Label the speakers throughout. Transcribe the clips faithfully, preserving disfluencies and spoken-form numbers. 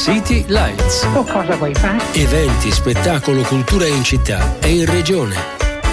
Speaker 1: City Lights.
Speaker 2: O cosa vuoi fare?
Speaker 1: Eventi, spettacolo, cultura in città e in regione.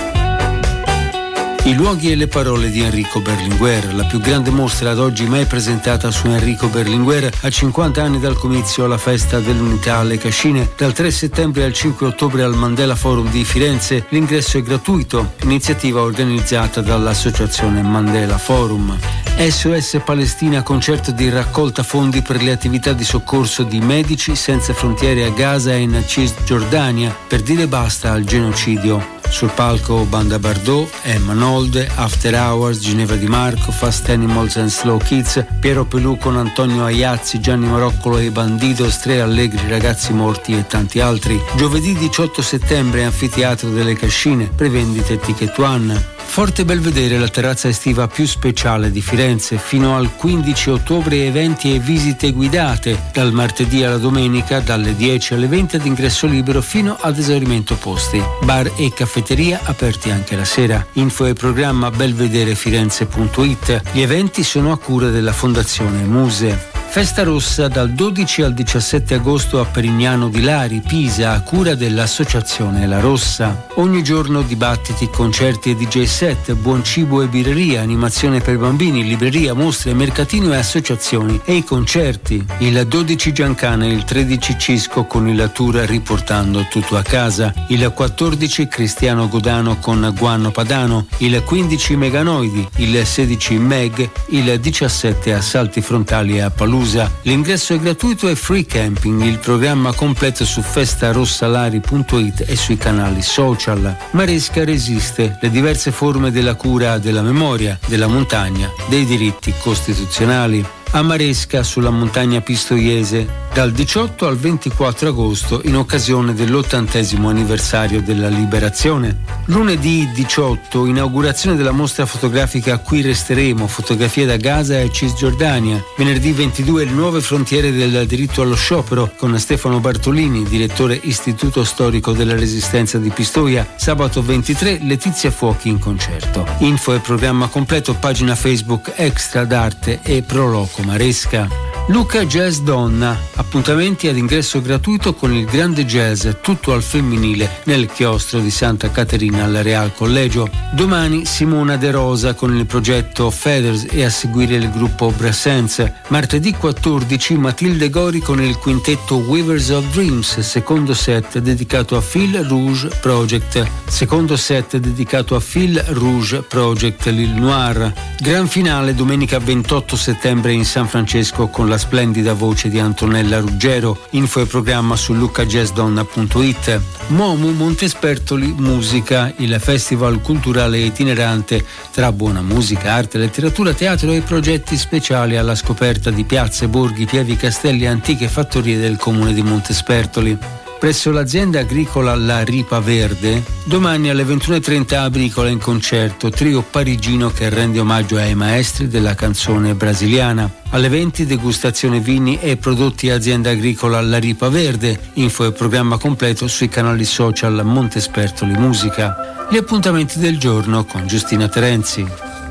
Speaker 1: I luoghi e le parole di Enrico Berlinguer, la più grande mostra ad oggi mai presentata su Enrico Berlinguer, a cinquanta anni dal comizio alla festa dell'unità alle Cascine, dal tre settembre al cinque ottobre al Mandela Forum di Firenze. L'ingresso è gratuito, iniziativa organizzata dall'associazione Mandela Forum. S O S Palestina, concerto di raccolta fondi per le attività di soccorso di Medici Senza Frontiere a Gaza e in Cisgiordania, per dire basta al genocidio. Sul palco Banda Bardot, Emma Nolde, After Hours, Ginevra Di Marco, Fast Animals and Slow Kids, Piero Pelù con Antonio Aiazzi, Gianni Maroccolo e i Bandidos, Tre Allegri, Ragazzi Morti e tanti altri. Giovedì diciotto settembre, Anfiteatro delle Cascine, prevendite Ticket One. Forte Belvedere, la terrazza estiva più speciale di Firenze, fino al quindici ottobre eventi e visite guidate, dal martedì alla domenica dalle dieci alle venti ad ingresso libero fino ad esaurimento posti. Bar e caffetteria aperti anche la sera. Info e programma belvederefirenze punto it. Gli eventi sono a cura della Fondazione Muse. Festa Rossa dal dodici al diciassette agosto a Perignano di Lari, Pisa, a cura dell'associazione La Rossa. Ogni giorno dibattiti, concerti e D J set, buon cibo e birreria, animazione per bambini, libreria, mostre, mercatino e associazioni. E i concerti. Il dodici Giancana e il tredici Cisco con il tour Riportando tutto a casa. Il quattordici Cristiano Godano con Guanno Padano. Il quindici Meganoidi. Il sedici Meg. Il diciassette Assalti Frontali a Palusa. L'ingresso è gratuito e free camping. Il programma completo su festarossalari punto it e sui canali social. Maresca resiste, le diverse forme della cura della memoria, della montagna, dei diritti costituzionali. A Maresca, sulla montagna pistoiese, dal diciotto al ventiquattro agosto, in occasione dell'ottantesimo anniversario della liberazione. Lunedì diciotto, inaugurazione della mostra fotografica Qui resteremo, fotografie da Gaza e Cisgiordania. Venerdì ventidue, le nuove frontiere del diritto allo sciopero, con Stefano Bartolini, direttore Istituto Storico della Resistenza di Pistoia. Sabato ventitré, Letizia Fuochi in concerto. Info e programma completo, pagina Facebook Extra d'Arte e Proloco Maresca. Luca Jazz Donna, appuntamenti ad ingresso gratuito con il grande jazz tutto al femminile nel chiostro di Santa Caterina al Real Collegio. Domani Simona De Rosa con il progetto Feathers e a seguire il gruppo Brassens. Martedì quattordici Matilde Gori con il quintetto Weavers of Dreams, secondo set dedicato a Fil Rouge Project. Secondo set dedicato a Fil Rouge Project Lil Noir. Gran finale domenica ventotto settembre in San Francesco con la splendida voce di Antonella Ruggero. Info e programma su lucajazdonna punto it. Momu Montespertoli Musica, il festival culturale itinerante tra buona musica, arte, letteratura, teatro e progetti speciali alla scoperta di piazze, borghi, pievi, castelli e antiche fattorie del comune di Montespertoli. Presso l'azienda agricola La Ripa Verde, domani alle ventuno e trenta Abricola in concerto, trio parigino che rende omaggio ai maestri della canzone brasiliana. Alle venti degustazione vini e prodotti azienda agricola La Ripa Verde. Info e programma completo sui canali social Montespertoli Musica. Gli appuntamenti del giorno con Giustina Terenzi.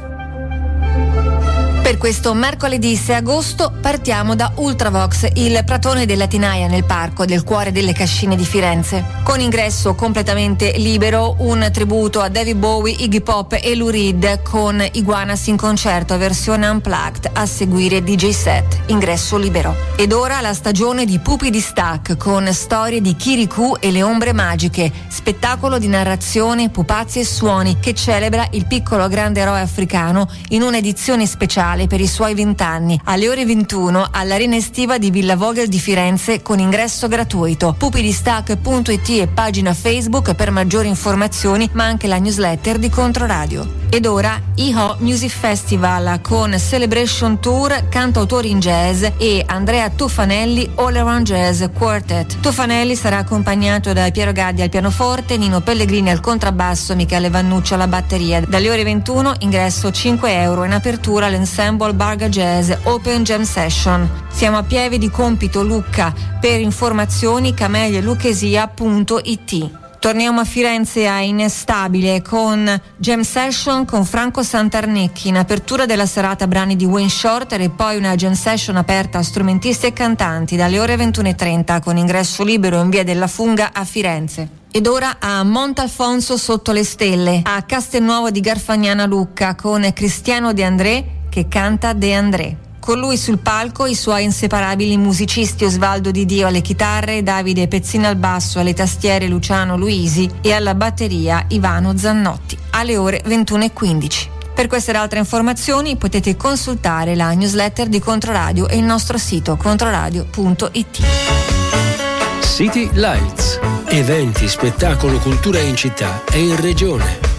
Speaker 3: Per questo mercoledì sei agosto partiamo da Ultravox, il pratone della Tinaia nel parco del cuore delle Cascine di Firenze. Con ingresso completamente libero, un tributo a David Bowie, Iggy Pop e Lou Reed con Iguanas in concerto versione unplugged, a seguire D J set, ingresso libero. Ed ora la stagione di Pupi di Stack con storie di Kirikou e le ombre magiche, spettacolo di narrazione, pupazzi e suoni che celebra il piccolo grande eroe africano in un'edizione speciale per i suoi vent'anni, alle ore ventuno all'arena estiva di Villa Vogel di Firenze con ingresso gratuito. pupidistack punto it e pagina Facebook per maggiori informazioni, ma anche la newsletter di Controradio. Ed ora I H O Music Festival con Celebration Tour, cantautori in jazz e Andrea Tuffanelli All Around Jazz Quartet. Tuffanelli sarà accompagnato da Piero Gaddi al pianoforte, Nino Pellegrini al contrabbasso, Michele Vannuccio alla batteria. Dalle ore ventuno ingresso cinque euro, in apertura l'ensemble Barga Jazz Open Jam Session. Siamo a Pieve di Compito Lucca. Per informazioni camelia lucchesia punto it. Torniamo a Firenze a Inestabile con Jam Session con Franco Santarnecchi, in apertura della serata brani di Wayne Shorter e poi una Jam Session aperta a strumentisti e cantanti dalle ore ventuno e trenta con ingresso libero in via della Funga a Firenze. Ed ora a Montalfonso sotto le stelle, a Castelnuovo di Garfagnana Lucca con Cristiano De André che canta De André. Con lui sul palco i suoi inseparabili musicisti Osvaldo Di Dio alle chitarre, Davide Pezzina al basso, alle tastiere Luciano Luisi e alla batteria Ivano Zannotti, alle ore ventuno e quindici. Per queste ed altre informazioni potete consultare la newsletter di Controradio e il nostro sito controradio punto it.
Speaker 1: City Lights. Eventi, spettacolo, cultura in città e in regione.